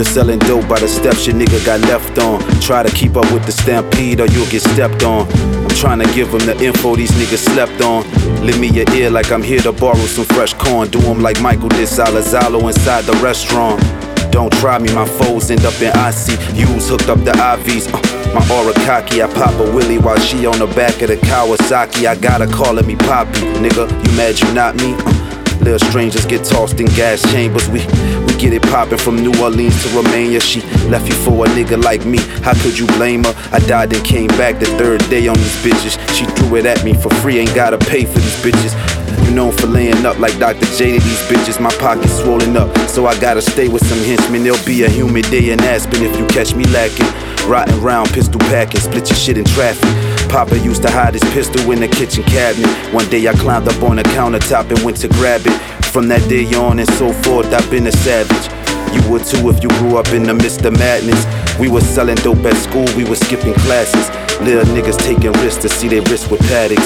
You're selling dope by the steps your nigga got left on. Try to keep up with the stampede or you'll get stepped on. I'm trying to give them the info these niggas slept on. Lend me your ear like I'm here to borrow some fresh corn. Do them like Michael did Salazalo inside the restaurant. Don't try me, my foes end up in ICUs, hooked up the IVs. My aura cocky, I pop a willy while she on the back of the Kawasaki. I got her calling me Poppy, nigga, you mad you not me? Little strangers get tossed in gas chambers. We get it poppin' from New Orleans to Romania. She left you for a nigga like me, how could you blame her? I died and came back the third day on these bitches. She threw it at me for free, ain't gotta pay for these bitches. You known for laying up like Dr. J to these bitches. My pocket's swollen up, so I gotta stay with some henchmen. There'll be a humid day in Aspen if you catch me lacking. Rotting round, pistol packing, split your shit in traffic. Papa used to hide his pistol in the kitchen cabinet. One day I climbed up on the countertop and went to grab it. From that day on and so forth, I've been a savage. You would too if you grew up in the midst of madness. We was selling dope at school, we was skipping classes. Little niggas taking risks to see their wrists with paddocks.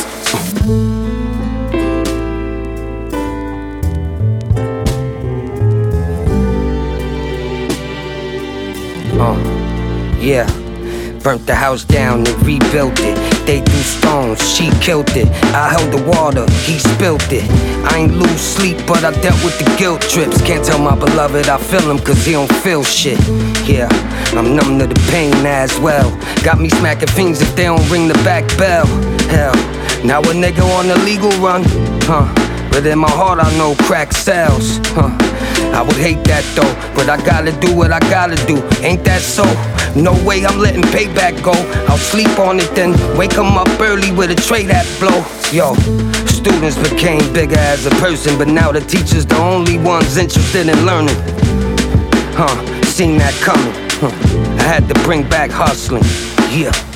Yeah, burnt the house down and rebuilt it. They threw stones, she killed it. I held the water, he spilled it. I ain't lose sleep, but I dealt with the guilt trips. Can't tell my beloved I feel him, cause he don't feel shit. Yeah, I'm numb to the pain as well. Got me smacking fiends if they don't ring the back bell. Hell, now a nigga on the legal run, but in my heart I know crack sells, I would hate that though, but I gotta do what I gotta do, ain't that so? No way I'm letting payback go. I'll sleep on it then wake 'em up early with a tray that flow. Yo, students became bigger as a person, but now the teachers the only ones interested in learning. Seen that coming, I had to bring back hustling, yeah.